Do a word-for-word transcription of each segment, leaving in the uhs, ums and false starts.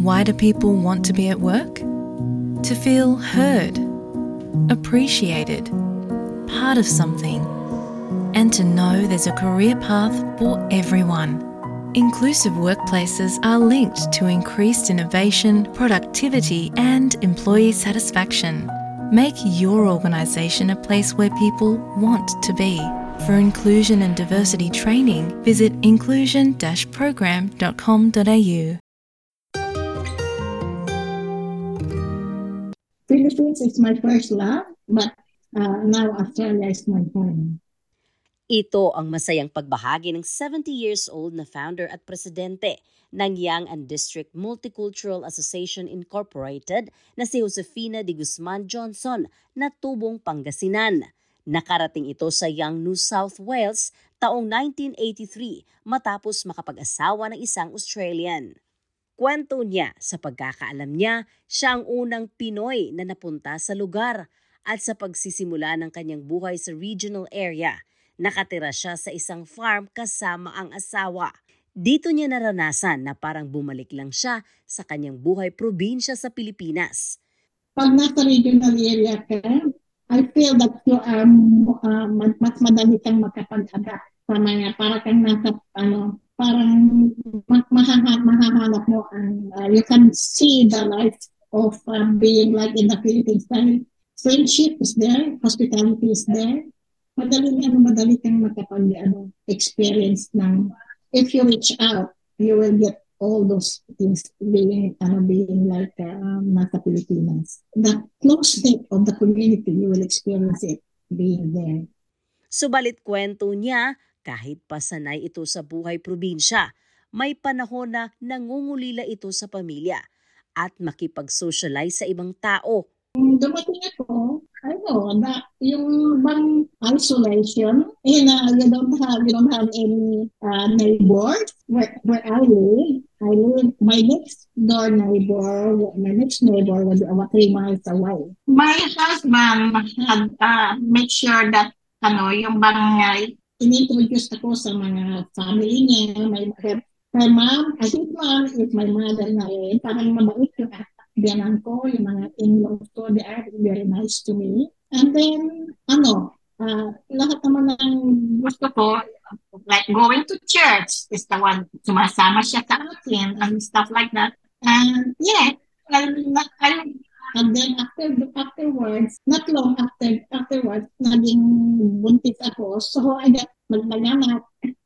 Why do people want to be at work? To feel heard, appreciated, part of something, and to know there's a career path for everyone. Inclusive workplaces are linked to increased innovation, productivity, and employee satisfaction. Make your organisation a place where people want to be. For inclusion and diversity training, visit inclusion dash program dot com dot a u. Philippines is my first love, but uh, now Australia is my home. Ito ang masayang pagbahagi ng seventy years old na founder at presidente ng Young and District Multicultural Association Incorporated na si Josefina de Guzman Johnson na tubong Pangasinan. Nakarating ito sa Young New South Wales taong nineteen eighty-three matapos makapag-asawa ng isang Australian. Kwento niya, sa pagkakaalam niya, siya ang unang Pinoy na napunta sa lugar at sa pagsisimula ng kanyang buhay sa regional area. Nakatira siya sa isang farm kasama ang asawa. Dito niya naranasan na parang bumalik lang siya sa kanyang buhay probinsya sa Pilipinas. Pag nasa regional area ka, I feel that you are uh, mas madali kang makapag-adapt sa mga, para kang nasa, ano, parang mahahanap, mahahanap mo ang, uh, you can see the life of uh, being like in the Philippines. Friendship is there, hospitality is there. Madali ano madali kang makapag ano experience ng if you reach out, you will get all those things being ano being like um, nasa Pilipinas. The close-knit of the community, you will experience it being there. Subalit kwento niya, kahit pa sanay ito sa buhay probinsya, may panahon na nangungulila ito sa pamilya at makipag-socialize sa ibang tao. Dumating ako, I know, na yung bang isolation, eh, na you don't have, you don't have any uh, neighbors where, where I live. I live, my next door neighbor, my next neighbor was about three miles away. My husband had uh, made sure that, ano, yung bang uh, in-introduce ako sa mga family niya, my, her, her mom, I think mom is my mother na rin, parang mabait yung biyanan ko, yung mga in-laws ko, they are very nice to me. And then, ano, uh, lahat naman ng gusto ko, like going to church is the one, sumasama siya sa akin and stuff like that. And yeah, and, and, and then after afterwards, not long after afterwards, naging buntis ako. So, I got maglaganap.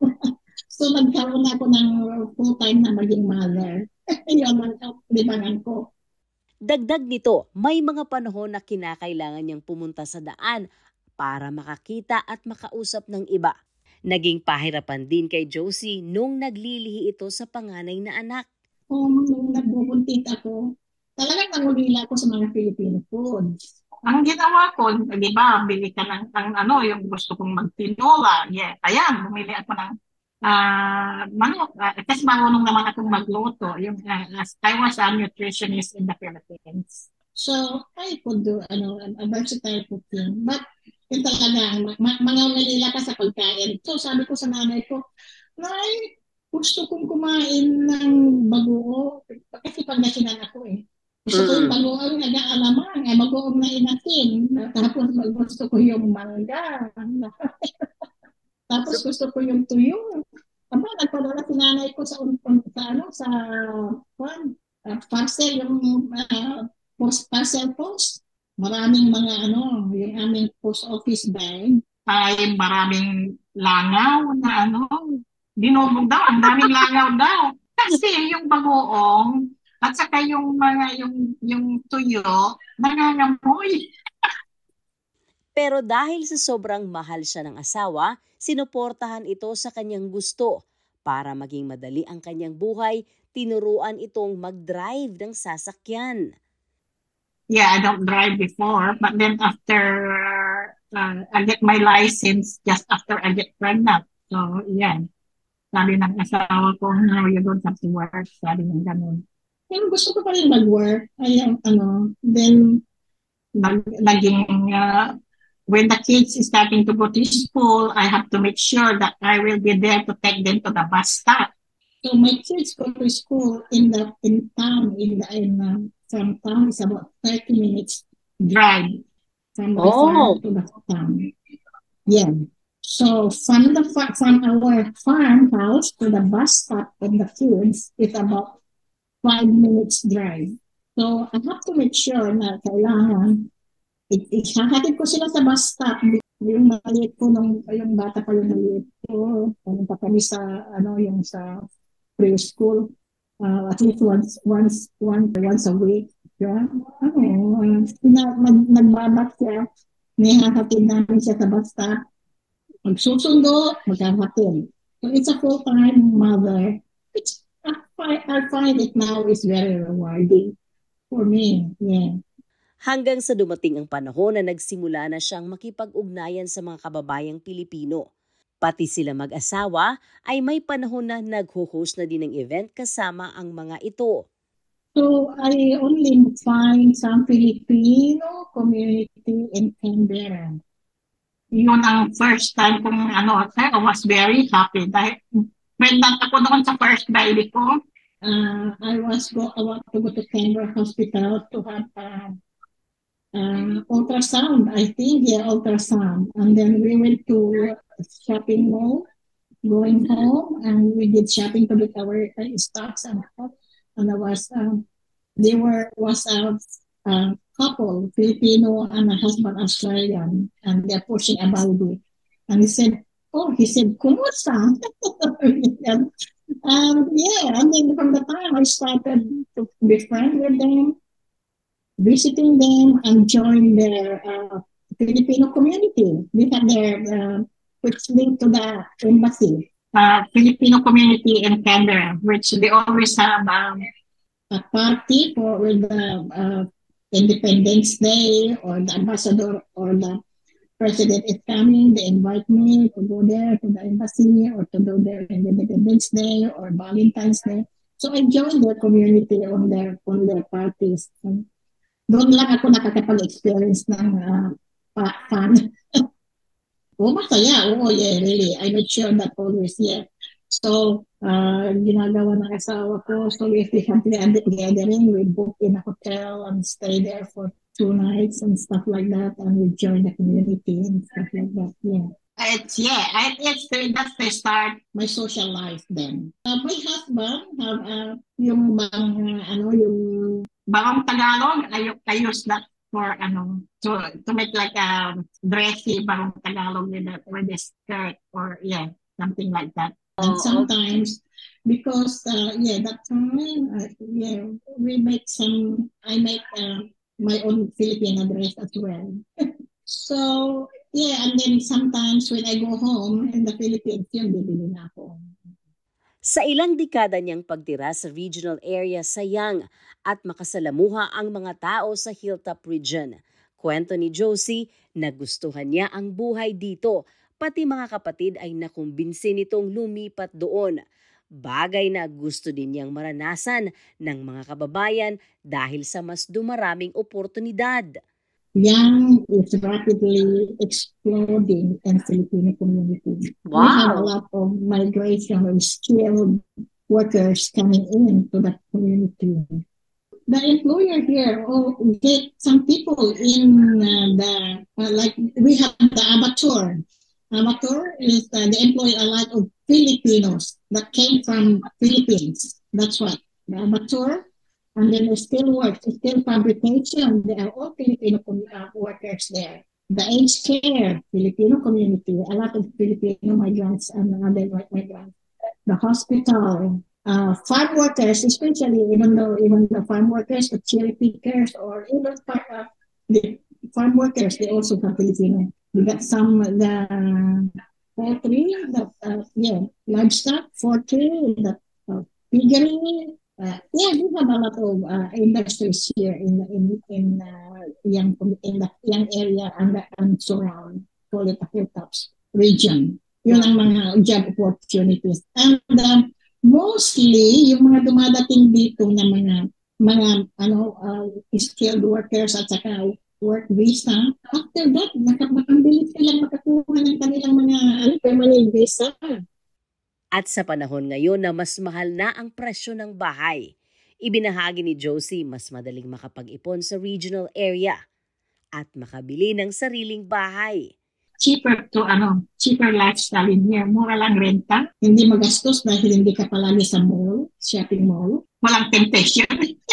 So, nagkaroon ako ng full-time na maging mother. Yun ang libangan ko. Dagdag nito, may mga panahon na kinakailangan niyang pumunta sa daan para makakita at makausap ng iba. Naging pahirapan din kay Josie nung naglilihi ito sa panganay na anak. Kung nung nagbubuntis ako, talagang nangulila ako sa mga Filipino foods. Ang ginawa ko, di ba, bili ka ng, ng ano, yung gusto kong magtinola. Yeah, ayan, bumili ako ng Uh, manok, uh, kasi marunong naman akong magluto. Yung, uh, I was a nutritionist in the Philippines. So, I could do ano, a versatile cooking. But, yun talaga, ma- mga nalila ka sa pagkain. So, sabi ko sa nanay ko, Nay, gusto kong kumain ng bagoong. Kasi Pangasinan ako eh. Gusto ko yung bagoong nag-aalamang, eh, bagoong na inasin. Tapos, gusto ko yung mangga. Tapos gusto ko yung tuyo. Aba, nagpadala si nanay ko sa, sa ano, sa one, uh, parcel, yung uh, post, parcel post. Maraming mga ano, yung aming post office bag. Ay, maraming langaw na ano, dinubog daw, ang daming langaw daw. Kasi yung bagoong, at saka yung mga, yung, yung tuyo, nangangamoy. Pero dahil sa sobrang mahal siya ng asawa, sinuportahan ito sa kanyang gusto. Para maging madali ang kanyang buhay, tinuruan itong mag-drive ng sasakyan. Yeah, I don't drive before, but then after uh, I get my license, just after I get pregnant. So, yeah. Sabi ng asawa ko, no, you don't have to work. Sabi ng ganun. Yung gusto ko pa rin mag-work. Ay, ano, then, nag, naging, uh, when the kids is starting to go to school, I have to make sure that I will be there to take them to the bus stop. So my kids go to school in the in town in the in um, from town is about thirty minutes drive from my farm Oh, to the town. Yeah. So from the fa- from our farmhouse to the bus stop of the kids is about five minutes drive. So I have to make sure na kailangan i- ihahatid ko sila sa bus stop. Yung maliit ko nung yung bata pa yung maliit ko. Pumunta kami sa ano yung sa preschool. Uh, at least once once once once a week. Yeah. Ano, uh, na, mag, nagbabat siya. Nihahatid namin siya sa bus stop. Magsusundo, maghahatid. So it's a full-time mother. It's, I, fi- I find it now is very rewarding for me. Yeah. hanggang sa dumating ang panahon na nagsimula na siyang makipag-ugnayan sa mga kababayang Pilipino. Pati sila mag-asawa ay may panahon na nag-host na din ng event kasama ang mga ito. So I only find some Filipino community in Canberra. Yun ang first time kong ano, I was very happy dahil pregnant ako noon sa first baby ko. Uh, I was go, I want to go to Canberra Hospital to have uh, uh, ultrasound. I think yeah, ultrasound, and then we went to shopping mall. Going home, and we did shopping to get our uh, stocks and stuff. And there was um, they were was a, a couple, Filipino and a husband Australian, and they're pushing a baby. And he said, "Oh," he said, "Kumusta?" and, um, yeah, and then from the time I started to be friends with them, visiting them, and join their uh, Filipino community. We had their uh, which linked to the embassy. Uh, Filipino community in Canberra, which they always have um, a party for with the uh, Independence Day or the ambassador or the president is coming. They invite me to go there to the embassy or to go there on Independence Day or Valentine's Day. So I joined their community on their on their parties. And doon lang ako nakakapag-experience ng uh, fun. Oh, masaya. Oo, yeah, really. I make sure that always, yeah. So, uh, ginagawa ng asawa ko. So, if we have the gathering, we book in a hotel and stay there for two nights and stuff like that. And we join the community and stuff like that, yeah. It's, yeah, I, it's the, that's the start my social life then. Uh, my husband have uh, yung bang, uh, ano, yung bangong Tagalog. I, I use that for ano to to make like a dressy parang Tagalog with the, with the skirt or yeah something like that. And sometimes because uh, yeah that time uh, yeah we make some I make uh, my own Filipino dress as well. So yeah, and then sometimes when I go home in the Philippines yun bibili na ako. Sa ilang dekada niyang pagtira sa regional area sayang at makasalamuha ang mga tao sa Hilltop Region. Kwento ni Josie, nagustuhan niya ang buhay dito, pati mga kapatid ay nakumbinsi nitong lumipat doon. Bagay na gusto din niyang maranasan ng mga kababayan dahil sa mas dumaraming oportunidad. Young is rapidly exploding in Filipino community. Wow. We have a lot of migration of skilled workers coming into the community. The employer here oh, get some people in uh, the, uh, like we have the abattoir. Abattoir is uh, they employ a lot of Filipinos that came from Philippines. That's what the abattoir. And then they still work, still fabrication. They are all Filipino uh, workers there. The aged care, Filipino community, a lot of Filipino migrants and other migrants. The hospital, uh, farm workers, especially even though even the farm workers, the cherry pickers, or even uh, the farm workers, they also have Filipino. We got some the poultry, the uh, yeah, livestock, poultry, the uh, piggery. Uh, yeah, we have a lot of uh, industries here in in in uh, young in the young area and the and surround, call it the Hilltops region. Yun ang mga job opportunities. And uh, mostly yung mga dumadating dito na mga mga ano uh, skilled workers at saka work visa. After that, nakapabilis silang makakuha ng kanilang mga ano, permanent visa. At sa panahon ngayon na mas mahal na ang presyo ng bahay, ibinahagi ni Josie mas madaling makapag-ipon sa regional area at makabili ng sariling bahay. Cheaper to ano, cheaper lifestyle in here. Mura lang renta. Hindi magastos dahil hindi ka palagi sa mall, shopping mall. Walang temptation.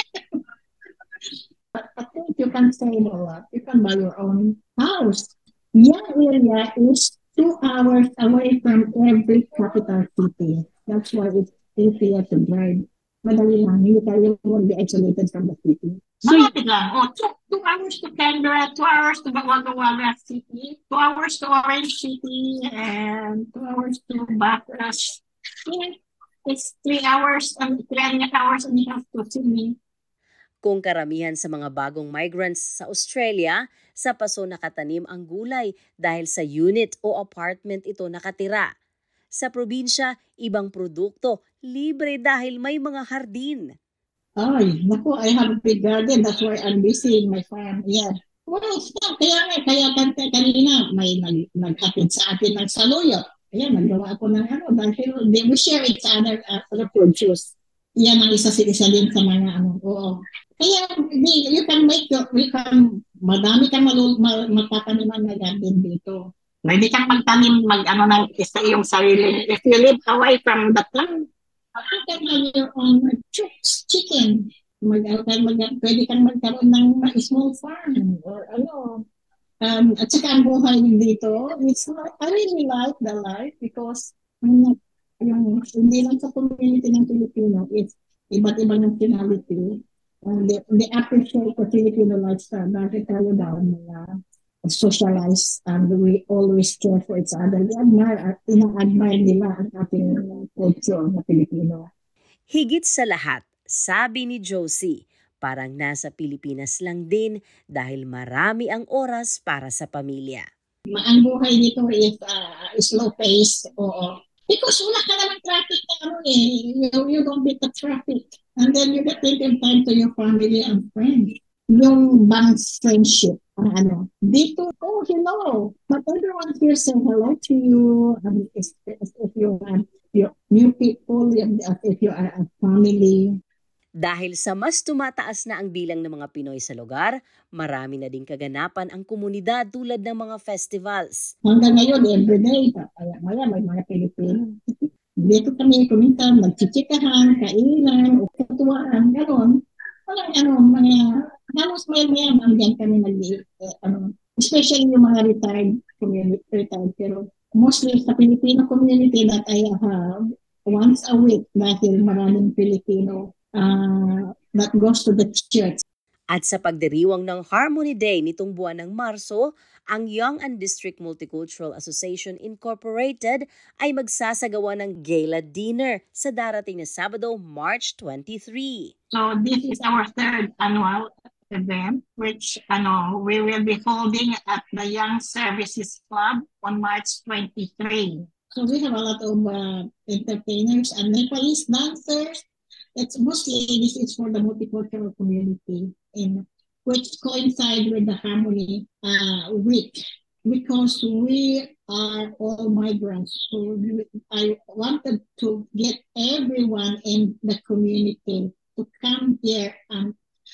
but, but you can save a lot. You can buy your own house. Young area is two hours away from every capital city. That's why it's easier to drive. Madali lang. Hindi tayo won't be isolated from the city. So, malapit lang. Oh, two, two hours to Canberra, two hours to Wagga Wagga City, two hours to Orange City, and two hours to Bathurst. Yeah, it's three hours, and three and a half hours and a half to Sydney. Kung karamihan sa mga bagong migrants sa Australia, sa paso nakatanim ang gulay dahil sa unit o apartment ito nakatira. Sa probinsya, ibang produkto, libre dahil may mga hardin. Ay, naku, I have a big garden. That's why I'm busy in my farm. Yeah. Well, kaya nga, kaya kanta kanina, may nag, naghatid sa atin ng saluyot. Ayan, nagawa ako ng ano, dahil they will share each other uh, the produce. Yan ang isa isa din sa mga ano, oo. Kaya, you can make your, we can, madami kang malu, matataniman na garden dito. Pwede kang magtanim, mag, ano, ng isa yung sarili. If you live away from the plant, you can have your own chicks, chicken. Mag, mag, pwede kang magkaroon ng small farm or ano. Um, at saka ang buhay dito, it's not, I really like the life because um, yung, hindi lang sa community ng Filipino, it's iba't ibang nationality. And they, they appreciate the Filipino lifestyle. Bakit tayo daw mga socialized and we always care for each other. We admire, ina-admire nila ang ating culture na Pilipino. Higit sa lahat, sabi ni Josie, parang nasa Pilipinas lang din dahil marami ang oras para sa pamilya. Ang buhay dito is uh, slow pace, oo. Because wala ka naman traffic na ano eh. You, you don't get the traffic. And then you get plenty of time to your family and friends. Yung band's friendship, ang ano. Dito, oh, hello. But everyone here say hello to you. Um, if, if you have your new people, if you are a family. Dahil sa mas tumataas na ang bilang ng mga Pinoy sa lugar, marami na ding kaganapan ang komunidad tulad ng mga festivals. Hanggang ngayon, everyday, kaya maya may mga Pilipino. Dito kami kuminsan, magchichikahan, kainan, o katuwaan, gano'n. Walang ano, mga, halos may mga hanggang kami nag eh, ano, especially yung mga retired community, retired, pero mostly sa Filipino community that I have once a week dahil maraming Filipino Uh, that goes to the church. At sa pagdiriwang ng Harmony Day nitong buwan ng Marso, ang Young and District Multicultural Association Incorporated ay magsasagawa ng gala dinner sa darating na Sabado, March twenty-third. So this is our third annual event which ano we will be holding at the Young Services Club on March twenty-third. So we have a lot of uh, entertainers and Nepalese dancers. It's mostly, this is for the multicultural community, in which coincide with the Harmony uh, Week, because we are all migrants. So I wanted to get everyone in the community to come here and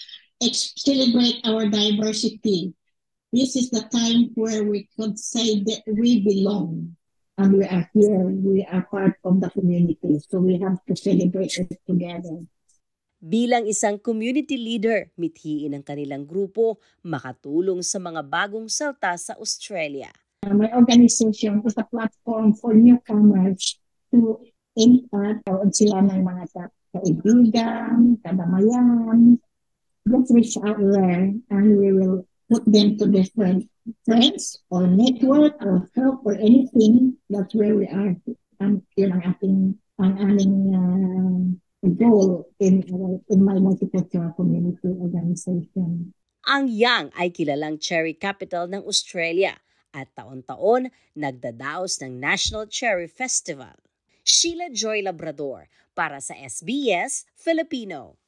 celebrate our diversity. This is the time where we could say that we belong. And we are here, we are part of the community, so we have to celebrate it together. Bilang isang community leader, mithiin ang kanilang grupo makatulong sa mga bagong salta sa Australia. Uh, my organization is a platform for newcomers to impact o sila ng mga kaibigan, kadamayan. Just reach out there and we will put them to different friends or network or help or anything. That's where we are. Um, yun ang ating ang aming uh, goal in uh, in my multicultural community organization. Ang Young ay kilalang cherry capital ng Australia at taon-taon nagdadaos ng National Cherry Festival. Sheila Joy Labrador para sa S B S Filipino.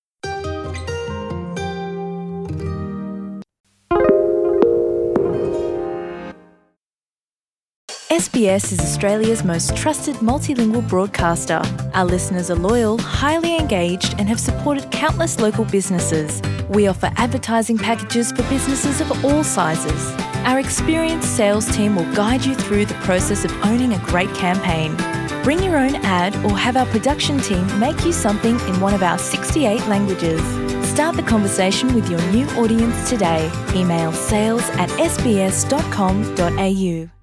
S B S is Australia's most trusted multilingual broadcaster. Our listeners are loyal, highly engaged, and have supported countless local businesses. We offer advertising packages for businesses of all sizes. Our experienced sales team will guide you through the process of owning a great campaign. Bring your own ad or have our production team make you something in one of our sixty-eight languages. Start the conversation with your new audience today. Email sales at s b s dot com dot a u.